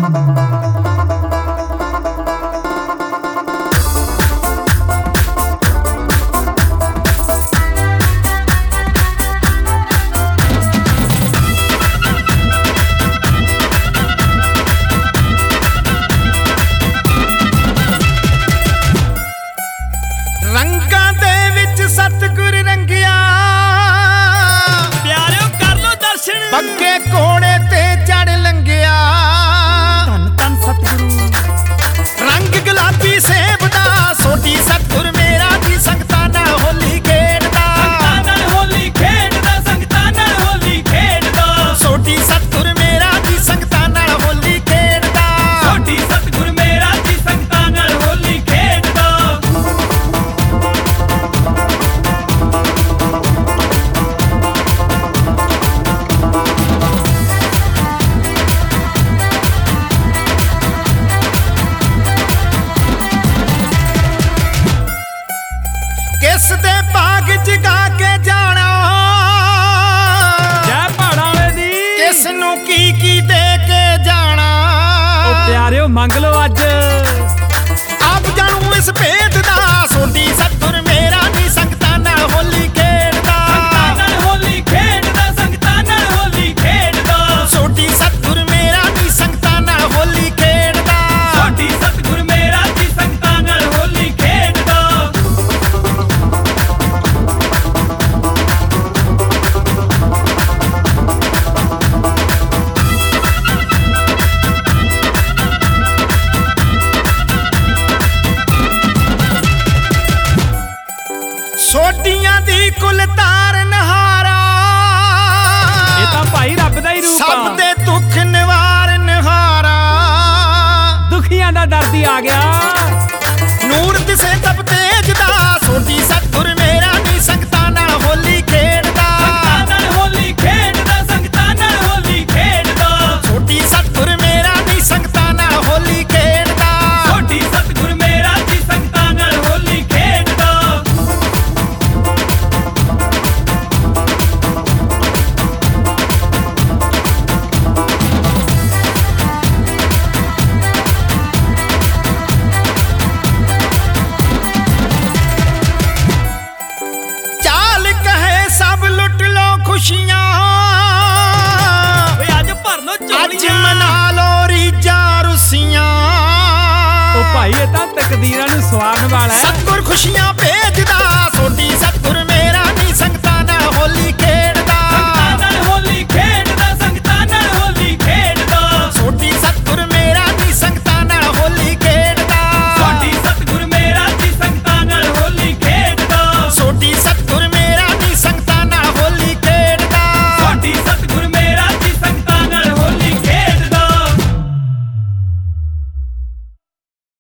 रंगां दे विच सतगुर रंगिया प्यारिओ कर लो दर्शन बग्गे घोड़े ते चढ़ लंघिया धन धन सतगुरु रंग गुलाबी सेब दा सोटी सतगुर मेरा जी संगतां नाल होली खेडदा संगतां नाल होली खेडदा संगतां नाल होली खेडदा सोटी सतगुर मेरा जी संगतां नाल होली खेडदा छोटी सतगुर मेरा जी संगतां नाल होली खेडदा किस दे बाग जगा के जाना जय पहाड़ां वाले दी किस नूं की दे के जाना ओ प्यारिओ मंग लो अज आप जानू इस भेद दा सोटी सतगुर मेरा नी संगतां नाल होली खेडदा संगतां नाल होली खेडदा संगतां नाल होली खेडदा सोटी सतगुर मेरा नी संगतां नाल होली खेडदा छोटी सतगुर मेरा जी संगतां नाल होली खेडदा सोटियां दी कुल तार नहारा ਇਹ ਤਾਂ ਭਾਈ ਰੱਬ ਦਾ ਹੀ ਰੂਪ सब ਆ दे दुख निवार नहारा ਦੁਖੀਆਂ ਦਾ ਦਰਦੀ ਆ ਗਿਆ ਨੂਰ ਦਿਸੇ ਤਬ ਤੇਜ ਦਾ ਸੋਟੀ ਸਤਗੁਰ ਮੇਰਾ ਨੀ ਸੰਗਤਾਂ ਨਾਲ ਹੋਲੀ ਖੇਡਦਾ ਸੰਗਤਾਂ ਨਾਲ ਹੋਲੀ ਖੇਡਦਾ ਸੰਗਤਾਂ ਨਾਲ ਹੋਲੀ ਖੇਡਦਾ ਸੋਟੀ ਸਤਗੁਰ ਮੇਰਾ ਨੀ ਸੰਗਤਾਂ ਨਾਲ ਹੋਲੀ ਖੇਡਦਾ ਛੋਟੀ ਸਤਗੁਰ ਮੇਰਾ ਜੀ ਸੰਗਤਾਂ ਨਾਲ ਹੋਲੀ ਖੇਡਦਾ ਚਾਲ ਕਹੇ ਸਭ ਲੁੱਟ ਲੋ ਖੁਸ਼ੀਆਂ ਓਏ ਅੱਜ ਭਰ ਲੋ ਅੱਜ ਝੋਲੀਆਂ ਮਨਾ ਲੋ ਰੀਜਾਂ ਰੁੱਸੀਆਂ ਉਹ ਭਾਈ ਇਹ ਤਾਂ ਤਕਦੀਰਾਂ ਨੂੰ ਸਵਾਰਨ ਵਾਲਾ ਹੈ ਸਤਗੁਰ ਖੁਸ਼ੀਆਂ ਭੇਜਦਾ ਸੋਟੀ